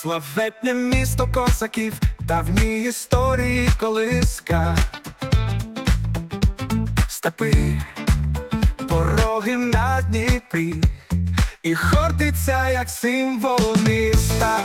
Славетне місто козаків, давні історії колиска. Степи, пороги на Дніпрі, і Хортиця, як символ міста.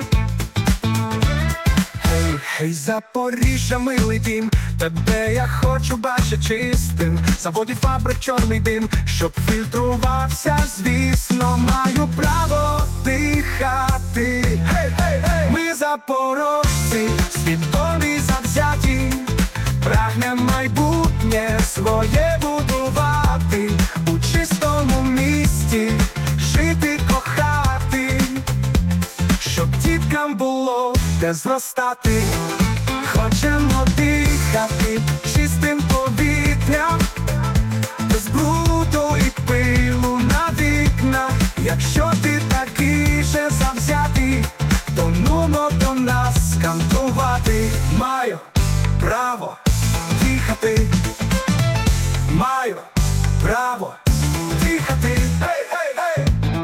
Гей, гей, Запоріжжя, милий дім, тебе я хочу бачити чистим. Заводів, фабрик, чорний дим, щоб фільтрувався, звісно, маю право дихати. Гей, гей, гей! Ми запорожці, свідомі, завзяті, прагнем майбутнє своє будувати, у чистому місті жити, кохати, щоб діткам було де зростати. Хочемо дихати чистим повітрям, без бруду і пилу на вікнах. Якщо ти такий же завзятий, то нумо до нас кантувати. Маю право дихати, маю право дихати. Гей, гей, гей!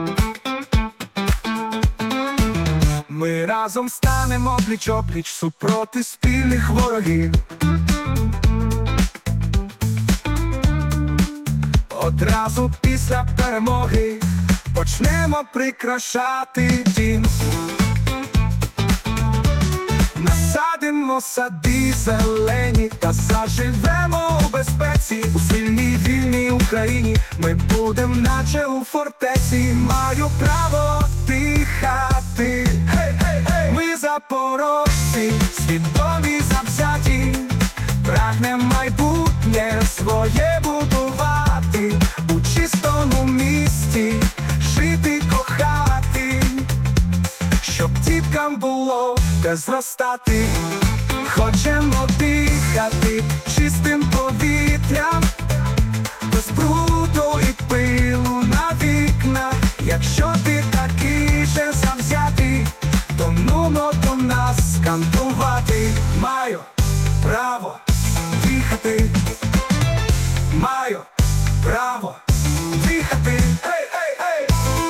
Ми разом станемо пліч-опліч супроти спільних ворогів. Одразу після перемоги почнемо прикрашати дім. Насадимо сади зелені та заживемо у безпеці. У сильній вільній Україні ми будем наче у фортеці. Маю право дихати. Гей, гей, гей! Ми запорожці, свідомі, завзяті, прагнем майбутнє своє будувати, у чистому місті жити, кохати, щоб діткам було де зростати. Хочемо дихати чистим повітрям, без бруду і пилу на вікнах. Якщо ти такий же завзятий, то нумо до нас кантувати. Маю право дихати, маю право дихати. Гей, гей, гей!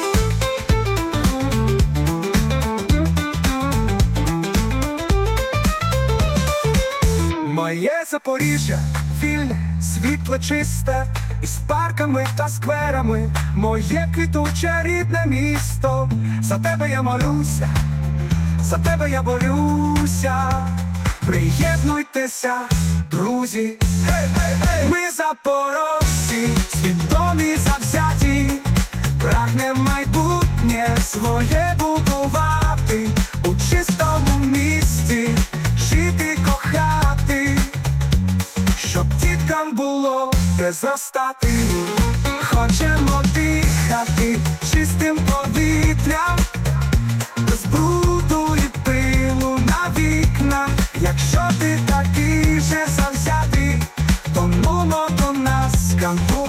Моє Запоріжжя вільне, світле, чисте, із парками та скверами. Моє квітуче рідне місто. За тебе я молюся, за тебе я борюся. Приєднуйтеся, друзі. Гей, гей, гей! Ми запорожці, свідомі, завзяті, прагнем майбутнє своє будувати, у чистому місті жити, кохати, щоб діткам було де зростати. Хочемо дихати чистим повітрям, без бруду і пилу на вікнах. Якщо ти такий же завзятий, то нумо до нас кантуй.